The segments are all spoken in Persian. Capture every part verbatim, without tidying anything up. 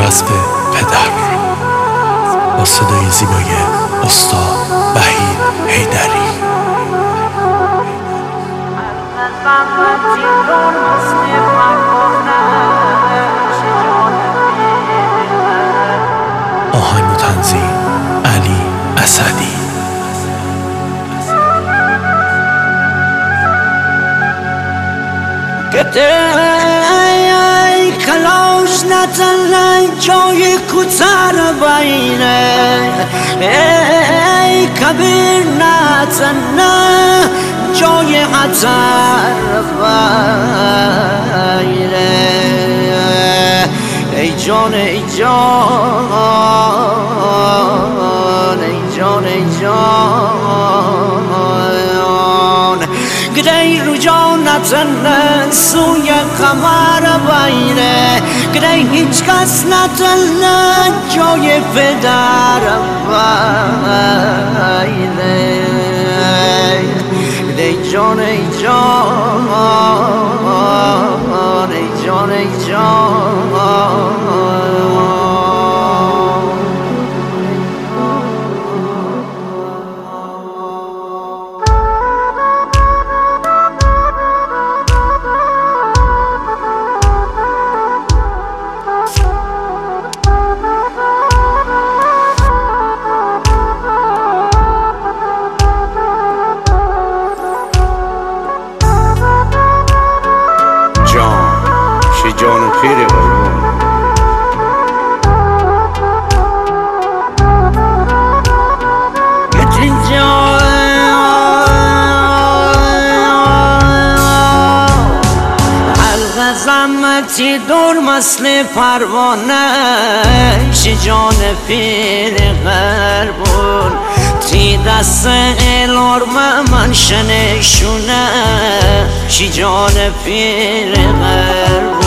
حسب پدر با صدای زیبای استاد وحید حیدری. آهنگ و تنظیم علی اسدی. ای کلاش نتنه جای کوتر بینه، ای کبیر نتنه جای خطر بینه. ای جان ای جان ای جان ای جان گدای رو جان نتنه سوی قمر بینه، گدای هیچ کس نتنه جای پدر بینه. گدای جان ای جان ای جان ای جان جان پیره قربون. گتین جان حلق زمتی دور مثل پروانه، شی جان پیر قربون. تی دست الارم من شنشونه، شی جان پیر قربون.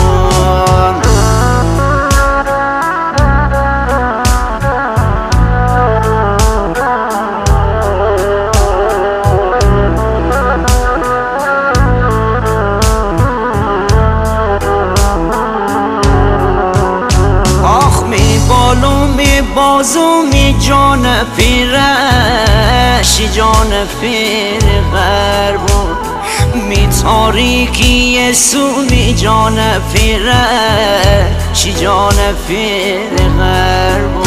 آخ می بالو می بازو می جان پیرش، جان پیر قربون. می تاریکی سو می جان پیرش، جان پیر قربون.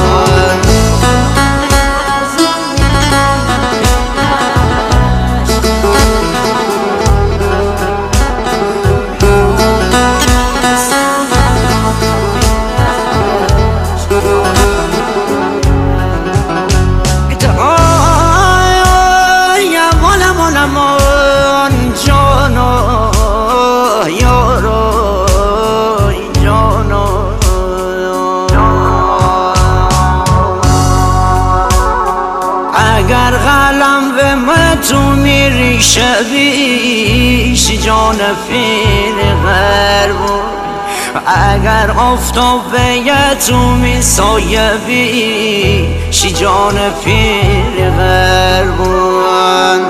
اگر قلم به من تو میری شبیش، جان پیر قربون. اگر آفتاب به تو می سایه بیش، جان پیر قربون.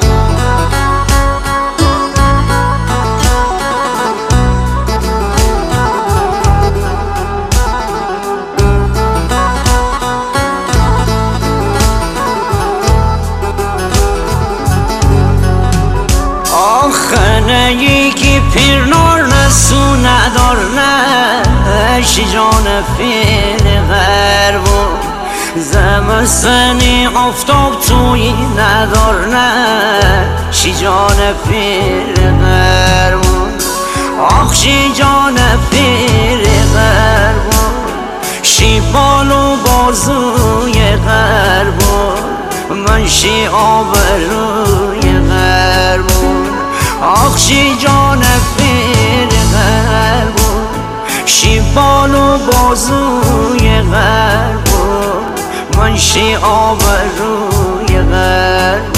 خنه یکی پیر نار نسو ندار نه، شی جان پیر قربون. زمستانی آفتاب توی ندار نه، شی جان پیر قربون. آخ شی جان پیر قربون، شی بالو بازوی قربون. من شی آبروی قربون. آخ شی جان پیر قربون، شی بالو بازوی قربون. من شی آبروی قربون.